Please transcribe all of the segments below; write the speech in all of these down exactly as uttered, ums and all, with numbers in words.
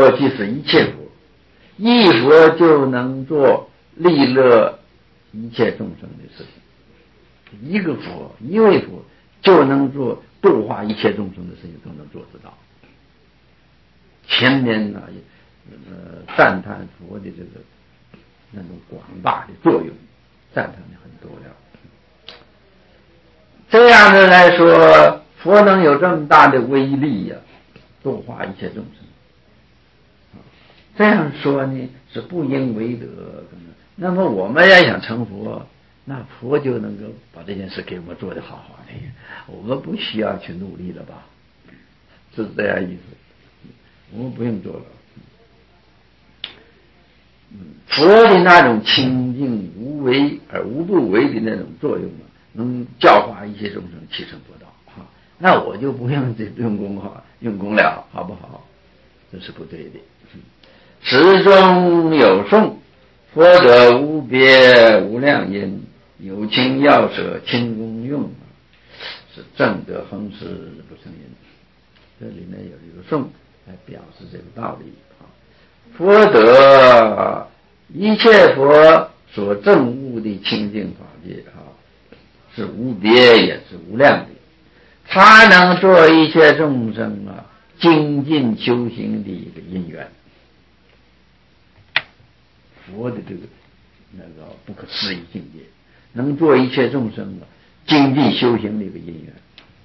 佛即是一切佛，一佛就能做利乐一切众生的事情，一个佛一位佛就能做度化一切众生的事情，都能做得到。前面呢呃赞叹佛的这个那种广大的作用，赞叹的很多了。这样的来说，佛能有这么大的威力呀、啊，度化一切众生。这样说呢是不应为得。那么我们要想成佛，那佛就能够把这件事给我们做得好好的，我们不需要去努力了吧？是这样意思，我们不用做了。佛的那种清净无为而无不为的那种作用啊，能教化一切众生起成佛道哈，那我就不用这用功哈，用功了，好不好？这是不对的。始终有颂，佛者无别无量因，有情要舍轻功用，是正得恒时不生因。这里面有一个颂来表示这个道理啊。佛得一切佛所证悟的清净法界啊，是无别也是无量的，它能做一切众生啊精进修行的一个因缘。佛的这个那个不可思议境界，能做一切众生啊精进修行的一个因缘。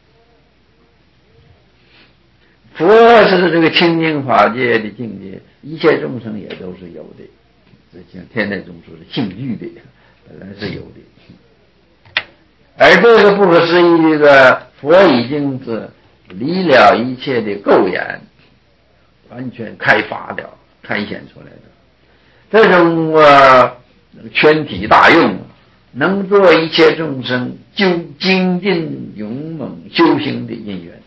佛是这个清净法界的境界，一切众生也都是有的。这像天台宗说的性欲的，本来是有的。而这个不可思议这个佛已经是离了一切的垢眼，完全开发了，开显出来的。这种呃全体大用，能做一切众生就精进勇猛修行的因缘。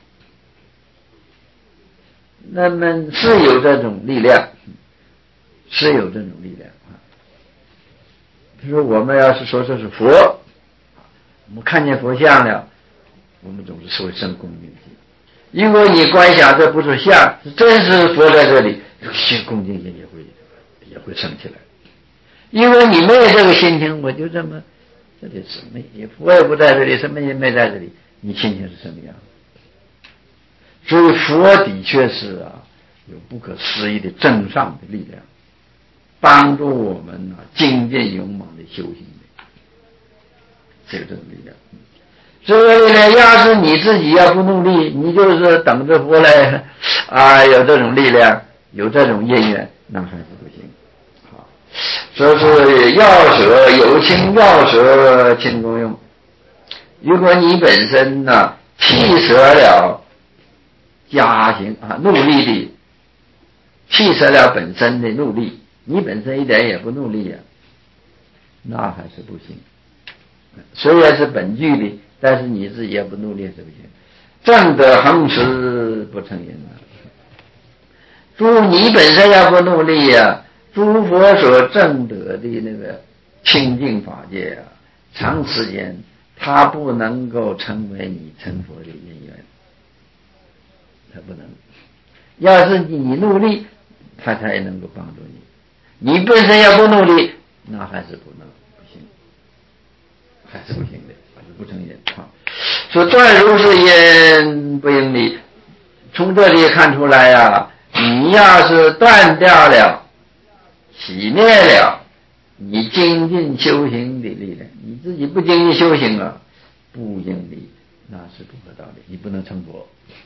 那么是有这种力量，是有这种力量啊。就是我们要是说这是佛，我们看见佛像了，我们总是会生恭敬心。如果你观想这不是像，真是佛在这里，心恭敬心也会也会升起来。因为你没有这个心情，我就这么这里什么也佛也不在这里，什么也没在这里，你心情是什么样？所以佛的确是啊，有不可思议的正上的力量，帮助我们啊精进勇猛的修行的，这个这种力量。所以呢，要是你自己要不努力，你就是等着佛来啊，有这种力量，有这种因缘，那还是不行。好，说是要舍有情要舍轻功用。如果你本身呢弃舍了加行啊努力的，弃舍了本身的努力，你本身一点也不努力呀、啊，那还是不行。虽然是本具的，但是你自己也不努力是不行。正得恒时不成因啊！诸你本身要不努力呀、啊，诸佛所证得的那个清净法界啊，长时间它不能够成为你成佛的因缘，它不能。要是你努力，它才能够帮助你。你本身要不努力，那还是不能，不行，还是不行的，还是不成因啊。说断如是因不应力，从这里看出来啊，你要是断掉了、熄灭了你精进修行的力量，你自己不精进修行啊，不应力，那是不可道的，你不能成佛。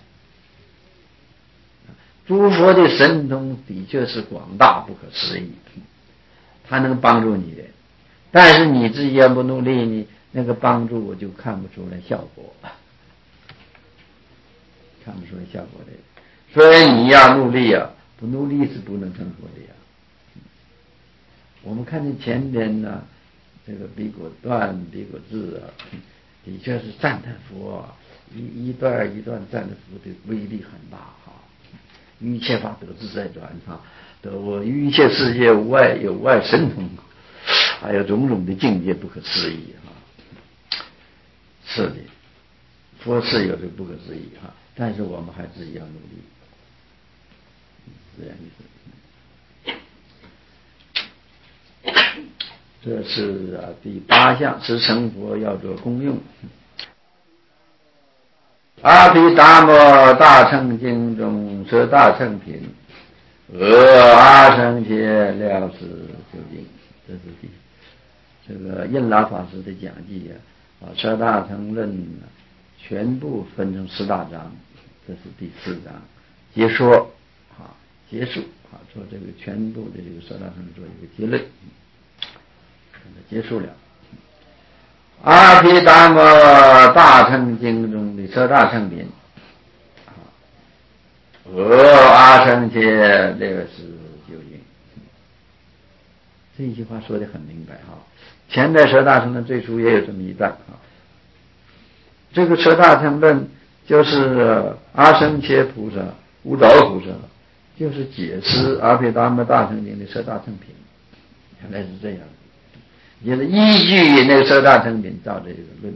诸佛的神通的确是广大不可思议，它能帮助你的，但是你自己要不努力，你那个帮助我就看不出来效果，看不出来效果的。所以你要努力啊，不努力是不能成佛的呀。我们看见前边呢，这个比果断、比果智啊，的确是赞叹佛啊，一一段一段赞叹佛的威力很大哈。一切法得自在转哈，得我一切世界无外有外神通，还有种种的境界不可思议哈。是的，佛是有这个不可思议哈，但是我们还自己要努力。 这样意思。这是啊第八项，是成佛要做功用。阿毗达摩大乘经中说大乘品，阿阿僧伽了知究竟。这是第这个印拉法师的讲记啊，把十大乘论全部分成十大章，这是第四章结说啊，结束啊，做这个全部的这个十大乘做一个结论，结束了。阿毗达摩大乘经中的十大乘品，阿阿僧伽了知究竟。这一句话说得很明白哈。前代十大乘论最初也有这么一段啊。这个十大乘论就是阿僧伽菩萨、无着菩萨，就是解释阿毗达摩大乘经的十大乘品，原来是这样。也是依据那个十大乘品造这个论，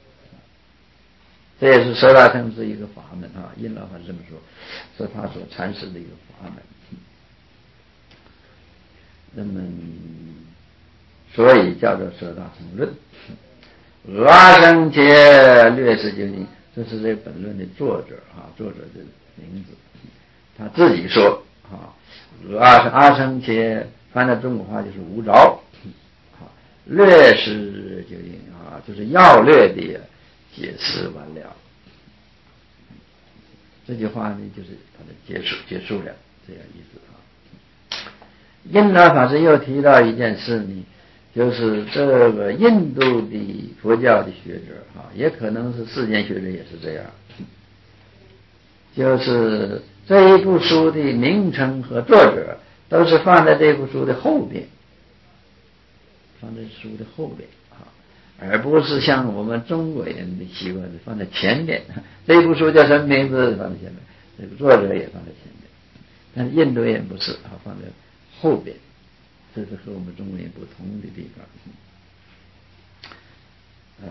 这也是十大乘是一个法门啊。印老法这么说，是他所阐释的一个法门。那么，所以叫做十大乘论。阿僧伽略知究竟，这是这本论的作者啊，作者的名字。他自己说啊，阿阿僧伽翻到中国话就是无着。略知究竟啊，就是要略的解释完了。这句话呢，就是它的结束，结束了，这样意思啊。印拉法师又提到一件事呢，就是这个印度的佛教的学者啊，也可能是世间学者也是这样，就是这一部书的名称和作者都是放在这部书的后边。放在书的后边啊，而不是像我们中国人的习惯是放在前面。这部书叫什么名字放在前面，这个作者也放在前面，但是印度人不是啊，放在后边，这是和我们中国人不同的地方。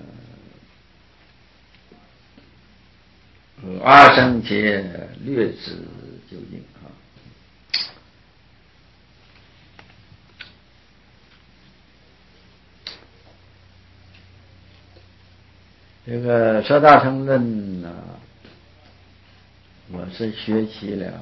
呃，阿僧伽略知究竟啊。这个十大乘论呢，我是学习了，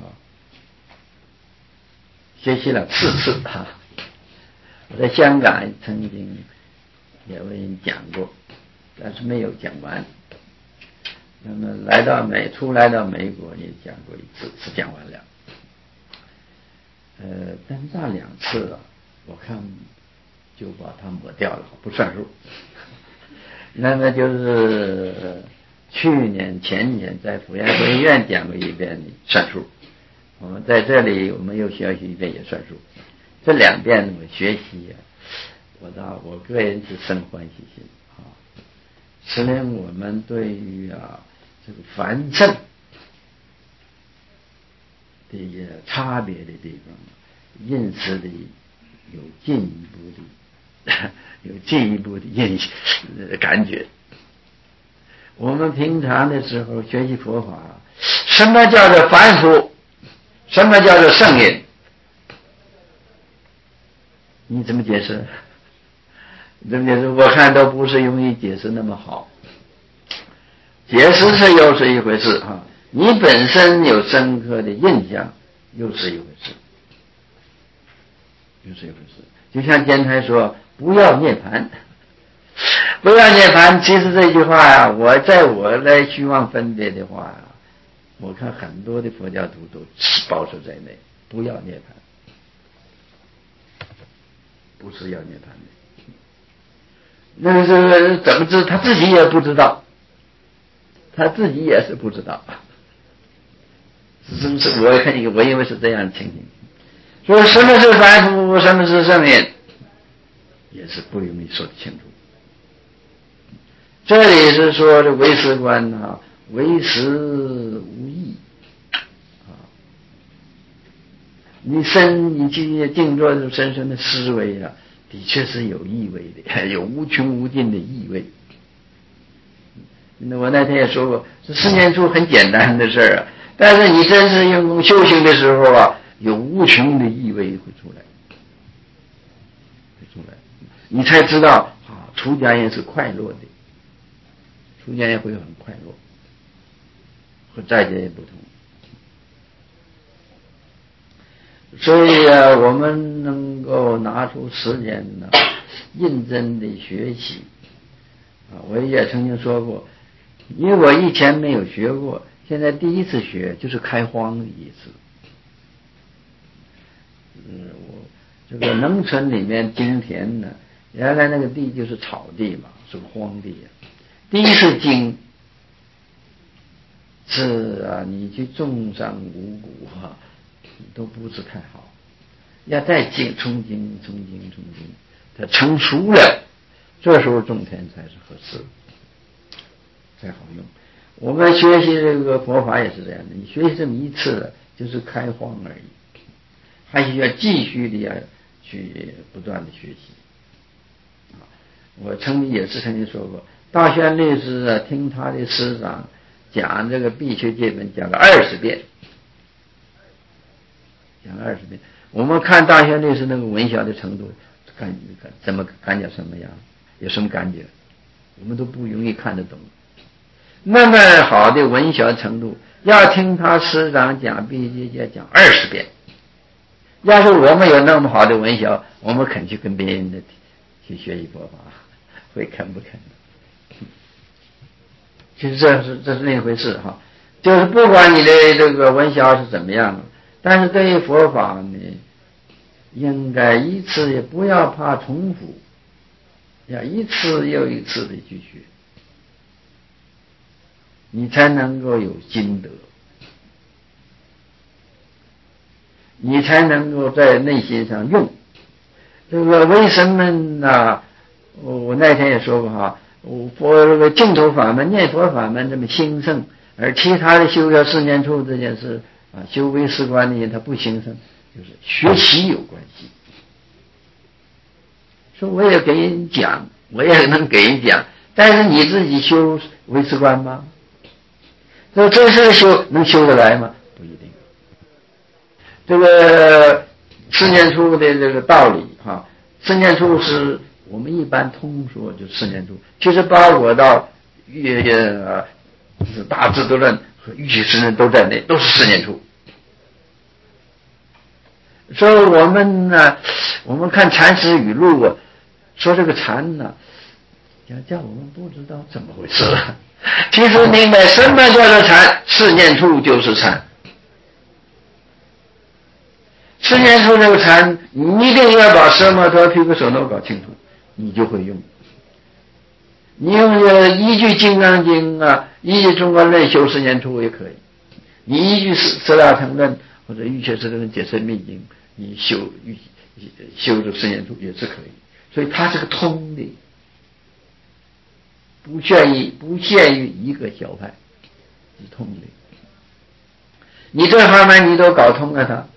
学习了四次哈。我在香港曾经也为人讲过，但是没有讲完。那么来到美，初来到美国也讲过一次，是讲完了。呃，但那两次啊，我看就把它抹掉了，不算数。那么就是去年前年在辅仁佛学院讲过一遍算数，我们在这里我们又学习一遍也算数。这两遍我学习啊，我倒我个人是生欢喜心啊。使令我们对于啊这个凡圣的一些差别的地方认识的有进一步的有进一步的印感觉。我们平常的时候学习佛法，什么叫做凡夫，什么叫做圣人，你怎么解释？你怎么解释？我看都不是容易解释那么好。解释是又是一回事哈，你本身有深刻的印象又是一回事，又是一回事。就像监台说不要涅槃，不要涅槃，其实这句话呀、啊，我在我来虚妄分别的话啊，我看很多的佛教徒都包括在内，不要涅槃，不是要涅槃的。那是怎么知？他自己也不知道，他自己也是不知道，是不是？我看一个，我认为是这样的情形。说什么是凡夫，什么是圣人，也是不容易说得清楚。这里是说的唯识观啊，唯识无义啊。你深，你去静坐的深深的思维啊，的确是有意味的，有无穷无尽的意味。那我那天也说过，这世间处很简单的事儿啊， 但是你真是用功修行的时候啊，有无穷的意味会出来，会出来，你才知道啊，出家人是快乐的，出家人会很快乐，和在家也不同。所以啊，我们能够拿出时间呢，认真的学习啊。我也曾经说过，因为我以前没有学过，现在第一次学就是开荒的意思。嗯，我这个农村里面经田呢，原来那个地就是草地嘛，是个荒地啊。第一次经是啊，你去种上五谷哈、啊，都不是太好。要再经从经从经从经，它成熟了，这时候种田才是合适，才好用。我们学习这个佛法也是这样的，你学习这么一次了，就是开荒而已，还需要继续的要去不断的学习。我曾经也是曾经说过，大宣律师啊，听他的师长讲这个必修戒本，讲了二十遍，讲了二十遍。我们看大宣律师那个文小的程度，感怎么感觉什么样？有什么感觉？我们都不容易看得懂。那么好的文小程度，要听他师长讲必须要讲二十遍。要是我们有那么好的文小，我们肯去跟别人的去学习佛法，会肯不肯？其实这是这是另一回事哈。就是不管你的这个文小是怎么样，但是对于佛法呢，应该一次也不要怕重复，要一次又一次的去学，你才能够有心得，你才能够在内心上用。这个为什么呢？我那天也说过哈，佛这个净土法门、念佛法门这么兴盛，而其他的修要四念处这件事啊，修唯识观的人他不兴盛，就是学习有关系。说我也给人讲，我也能给人讲，但是你自己修唯识观吗？这真是修能修得来吗？不一定。这个四念处的这个道理哈，四念处是我们一般通说就四念处，其实包括到越呃是大智度论和欲起实论都在内，都是四念处。所以我们呢，我们看禅师语录啊，说这个禅呢，要叫我们不知道怎么回事。其实明白什么叫做禅，四念处就是禅。四念处这个禅，你一定要把奢摩他、毗婆舍那搞清楚，你就会用。你用这依据《金刚经》啊，依据《中观论》修四念处也可以。你依据《十大乘论》或者《瑜伽师论解释密经》，你修修这四念处也是可以。所以它是个通的，不限于不限于一个教派，是通的。你这方面你都搞通了它，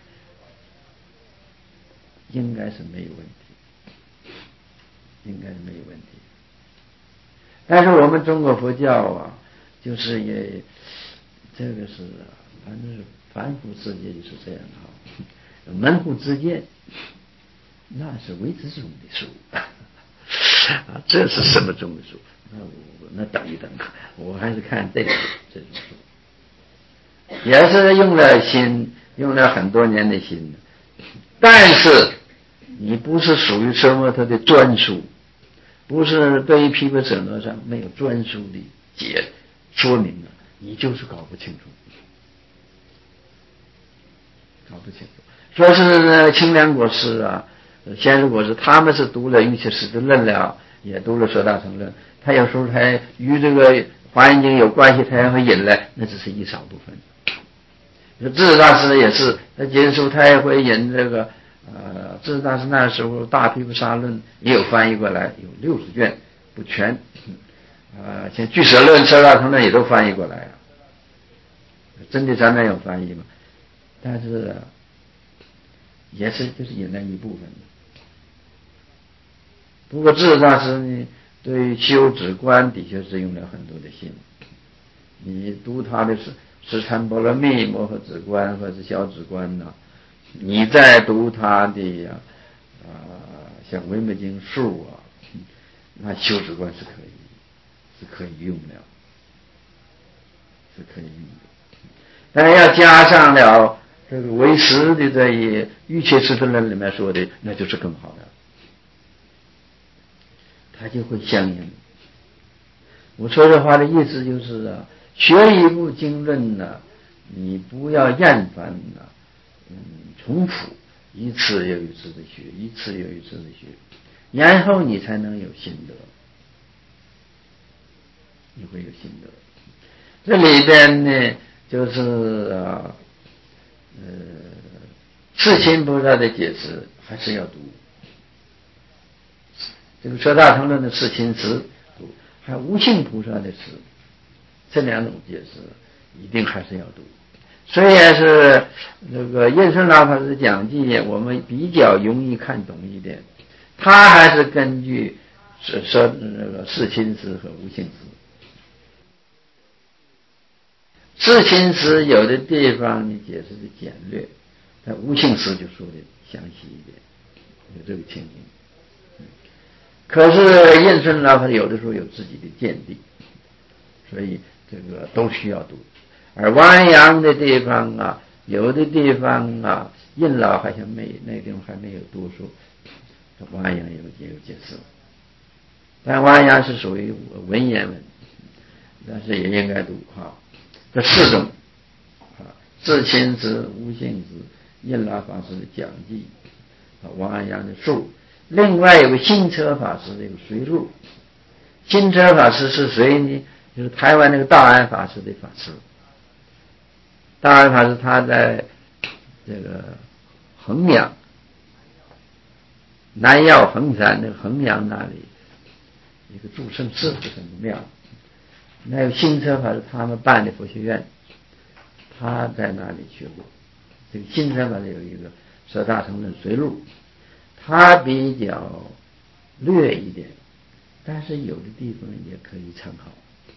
应该是没有问题，应该是没有问题。但是我们中国佛教啊，就是也这个是反正是凡夫世界就是这样啊，门户之见那是唯知中的书啊，这是什么中的书？那我那等一等，我还是看这个这种书，也是用了心，用了很多年的心，但是你不是属于奢摩他的专书，不是对于毗婆舍那上没有专书的解说明了，你就是搞不清楚，搞不清楚。说是清凉国师啊，先入国师，他们是读了瑜伽师的论了，也读了十大乘论，他有时候还与这个华严经有关系，他也会引来，那只是一少部分。智大师也是，他结束他也会引这个呃，智大师那时候大毗婆沙论也有翻译过来，有六十卷，不全，呃，像俱舍论、十大乘论也都翻译过来了，真谛三论有翻译嘛？但是、啊、也是就是引来一部分。不过智大师呢，对修止观的确是用了很多的心。你读他的是十禅波罗蜜、摩诃止观或者小止观呢、啊，你在读他的呀啊、呃，像维摩经术啊，那修止观是可以是可以用的，是可以用的，但是要加上了这个唯识的这一瑜伽师分论里面说的，那就是更好的，它就会相应。我说这话的意思就是啊，学一部经论呢，你不要厌烦呢，嗯，重复一次又一次的学，一次又一次的学，然后你才能有心得，你会有心得。这里边呢，就是啊，呃，世亲菩萨的解释还是要读，这个舍大乘论的世亲词读，还有无性菩萨的词，这两种解释一定还是要读。虽然是那个印顺老法师讲记，我们比较容易看懂一点，他还是根据说说那个世亲词和无性词。世亲词有的地方你解释的简略，但无性词就说的详细一点，有这个情形。可是印顺老法师有的时候有自己的见地，所以这个都需要读。而王安阳的地方啊，有的地方啊，印老好像没那个地方还没有读书，王安阳有也有解释，但王安阳是属于文言文，但是也应该读哈。这四种啊，世亲词、无性词、印老法师的讲记，王安阳的述，另外有个新车法师的一个随录。新车法师是谁呢？就是台湾那个道安法师的法师。道安法师他在这个衡阳南药衡山那个衡阳那里一个祝圣师傅什么庙，那个新车法师他们办的佛学院，他在那里学过。这个新车法师有一个舍大乘论随录，他比较略一点，但是有的地方也可以参考。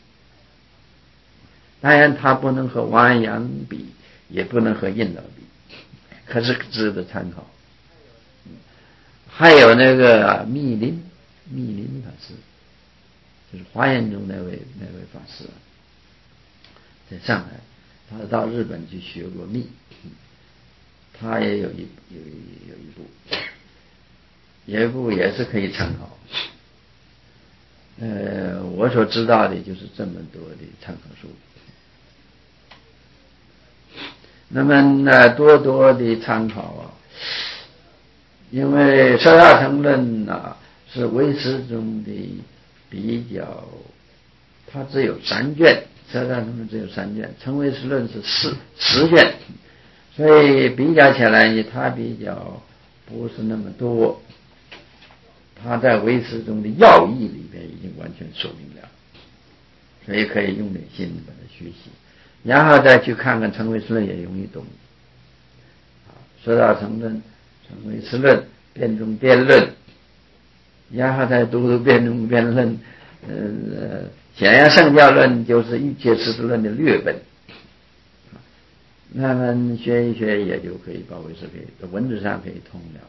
当然他不能和王安阳比，也不能和印老比，可是值得参考。还有那个密林密林法师，就是华严中那位那位法师，在上海，他到日本去学过密，他也有一有一有一部，有一部也是可以参考。呃，我所知道的就是这么多的参考书。那么呢，多多的参考啊，因为舍大乘论啊是唯识中的比较，它只有三卷，舍大乘论只有三卷，成唯识论是四十卷，所以比较起来呢，它比较不是那么多。它在唯识中的要义里边已经完全说明了，所以可以用点心把它学习，然后再去看看成唯识论也容易懂。舍大乘论、成唯识论、辩中辩论，然后再读读辩中辩论，呃，显然圣教论就是瑜伽师论的略本，那么学一学也就可以把唯识可以文字上可以通了。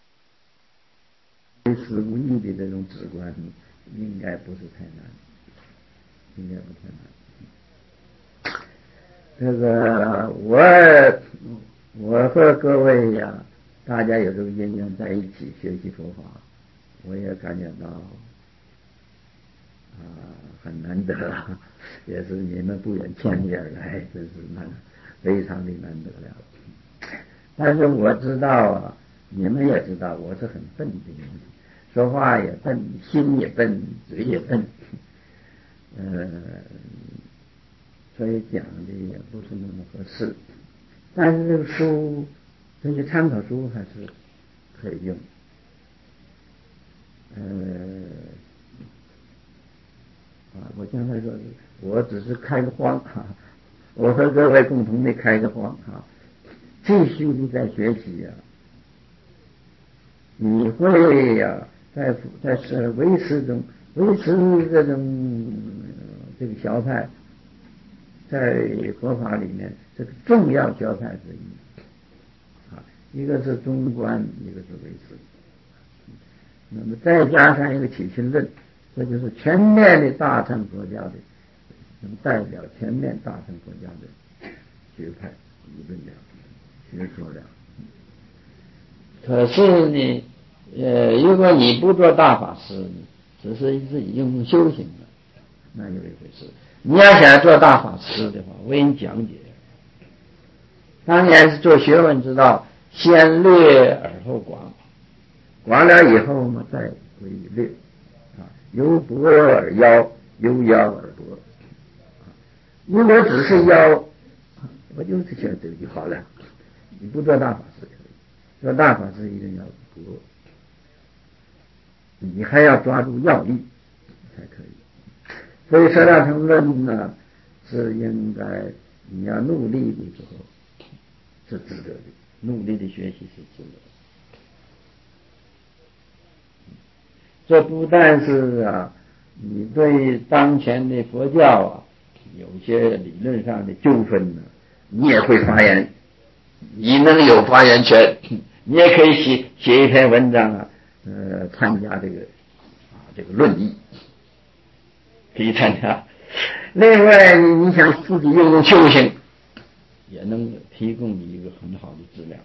唯识无义的这种直观应该不是太难，应该不太难。这个我我和各位呀、啊，大家有这个因缘在一起学习佛法，我也感觉到啊、呃、很难得，也是你们不远千里而来，真是难非常的难得了。但是我知道啊，你们也知道我是很笨的人，说话也笨，心也笨，嘴也笨，呃，所以讲的也不是那么合适。但是这个书，这些参考书还是可以用。呃，啊，我刚才说，我只是开个荒哈、啊，我和各位共同的开个荒哈、啊，继续的在学习啊，你会呀、啊，在在是唯识中，唯识这种这个小派， 在佛法里面这个重要教派之一啊，一个是中观，一个是唯识。那么再加上一个起心论，这就是全面的大乘佛教的，能代表全面大乘佛教的学派理论了、学说了。可是呢，呃，如果你不做大法师，只是自己用修行的，那有一回事。你要想做大法师的话，我给你讲解。当然是做学问之道，先略而后广，广了以后嘛，再为略啊，由博而妖，由妖而博。如果只是妖，我就是想这就好了。你不做大法师可以，做大法师一定要博，你还要抓住要义才可以。所以舍大乘论呢，是应该你要努力的时候是值得的，努力的学习是值得的。这不但是啊，你对当前的佛教啊有些理论上的纠纷呢，你也会发言，你能有发言权，你也可以写写一篇文章啊，呃，参加这个啊这个论议，可以参加。另外，你你想自己用用修行，也能提供你一个很好的资料。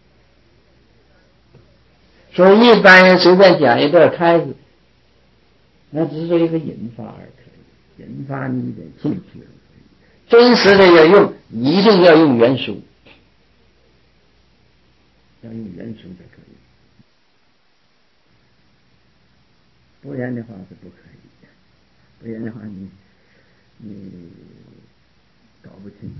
所以一般人随便讲一段开始，那只是一个引发而可以，引发你一点兴趣而可以。真实的要用，你一定要用原书，要用原书才可以，不然的话是不可以的。不然的话你你搞不清楚。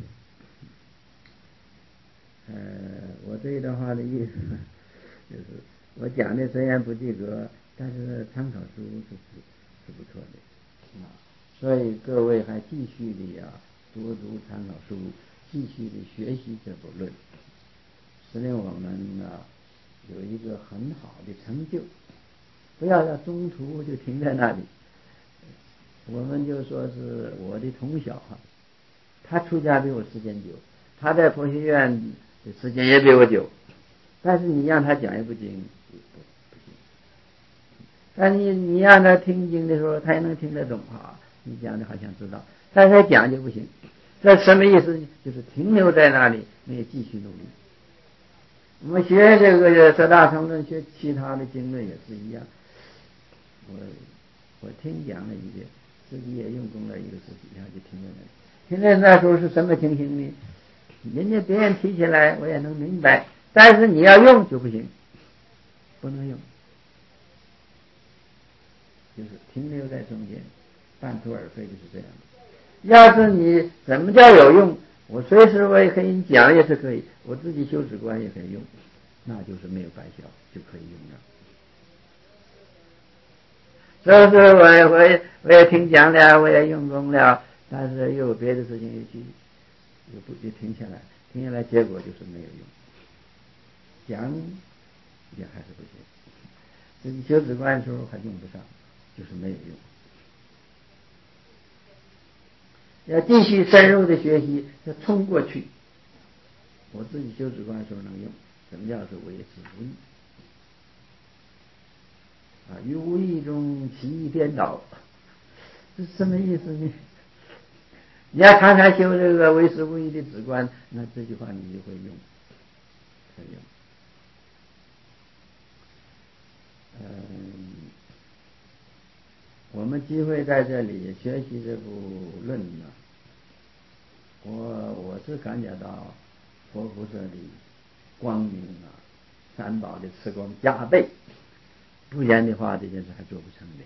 呃，我这一段话的意思就是我讲的虽然不及格，但是参考书是是是不错的啊，所以各位还继续的呀，多读参考书，继续的学习这部论，使令我们呢有一个很好的成就，不要在中途就停在那里。我们就说是我的同小哈，他出家比我时间久，他在佛学院的时间也比我久，但是你让他讲一部经不不行，但你你让他听经的时候，他也能听得懂啊，你讲的好像知道，但是他讲就不行。这什么意思呢？就是停留在那里，没有继续努力。我们学这个舍大乘论，学其他的经论也是一样。我我听讲了一遍，自己也用功了一个时期，然后就听在那里。听在那时候是什么情形呢？人家别人提起来我也能明白，但是你要用就不行，不能用，就是停留在中间，半途而废，就是这样的。要是你怎么叫有用，我随时我也可以讲也是可以，我自己修止观也可以用，那就是没有白消，就可以用了。所以说我也我也我也听讲了，我也用功了，但是又有别的事情又去又不就停下来，停下来结果就是没有用，讲也还是不行，自己修止观的时候还用不上，就是没有用。要继续深入的学习，要冲过去。我自己修止观的时候能用，什么叫做唯识无义啊？于无义中起义颠倒，这是什么意思呢？你要常常修这个唯识无义的止观，那这句话你就会用，会用。嗯，我们机会在这里学习这部论呢，我我是感觉到佛菩萨的光明啊，三宝的慈光加倍，不然的话这件事还做不成的，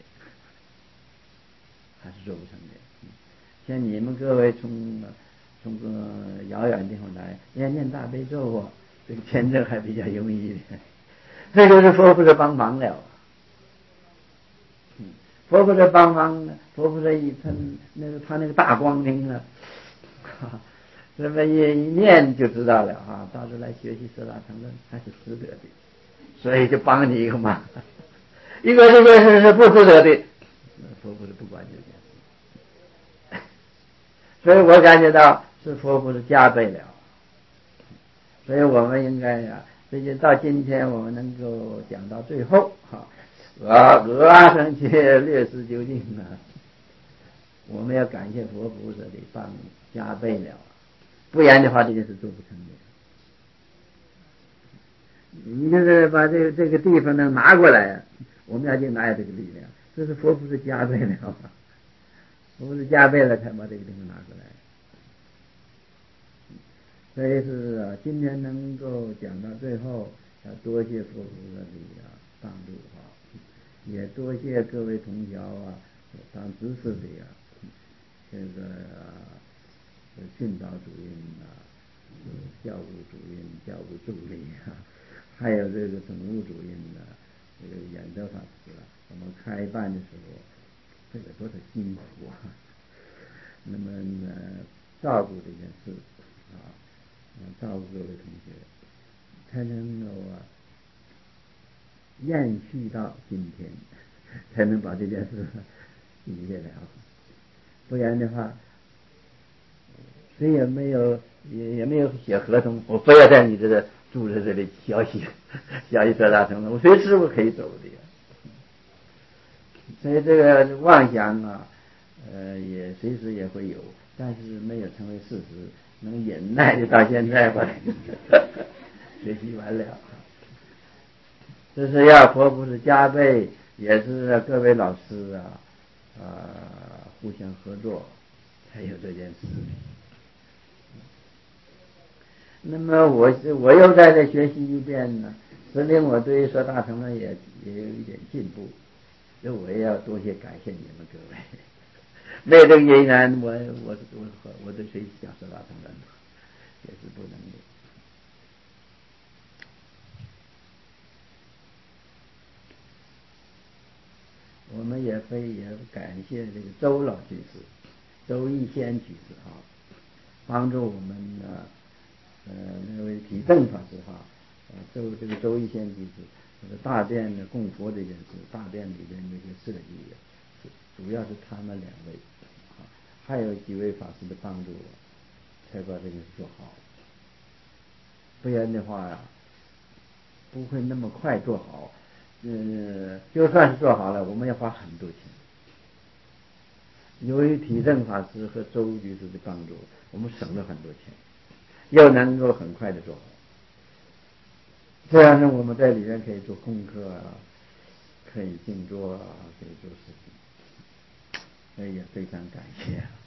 还是做不成的。像你们各位从从个遥远地方来，要念大悲咒啊，这个签证还比较容易的，这就是佛菩萨帮忙了。佛菩萨帮忙，佛菩萨一他那个他那个大光明啊，这么一一念就知道了啊，到时候来学习舍大乘论还是值得的，所以就帮你一个忙。如果这件事是不值得的，佛菩萨不管这件事。 所以我感觉到是佛菩萨加倍了。所以我们应该呀、啊，最近到今天我们能够讲到最后哈，啊，鹅阿僧祇略施究竟啊，我们要感谢佛菩萨的帮加倍了，不然的话这件事做不成的。你就是把这个这个地方能拿过来，我们要就拿有这个力量，这是佛菩萨加倍了，佛菩萨加倍了才把这个地方拿过来。所以是啊，今天能够讲到最后，要多谢佛菩萨的啊帮助啊，也多谢各位同学啊，当知识的啊，这个啊训导主任啊，教务主任、教务助理啊，还有这个总务主任啊，这个演德法师啊，我们开办的时候，这个多少辛苦啊！那么呢，照顾这件事啊。照顾各位同学，才能够啊延续到今天，才能把这件事理解了。不然的话，谁也没有也也没有写合同，我非要在你这个住在这里消息消息得大成了，我随时我可以走的呀。所以这个妄想啊，呃，也随时也会有，但是没有成为事实。能忍耐的到现在吧，学习完了，这是要佛菩萨加倍，也是各位老师啊，呃，互相合作才有这件事。那么我我又在这学习一遍呢，说明我对说大乘呢也也有一点进步，所以我也要多些感谢你们各位。没有这个因缘，我我我我对谁讲说大乘的也是不能的。我们也非也感谢这个周老居士、周义先居士哈，帮助我们呢，呃，那位体证法师哈，呃，周这个周义先居士，这个大殿的供佛这件事，大殿里边那些设计，主要是他们两位，啊，还有几位法师的帮助，才把这个做好。不然的话呀，不会那么快做好。嗯，就算是做好了，我们要花很多钱。由于体证法师和周居士的帮助，我们省了很多钱，又能够很快的做好。这样呢，我们在里面可以做功课啊，可以静坐啊，可以做事情，所以也非常感谢。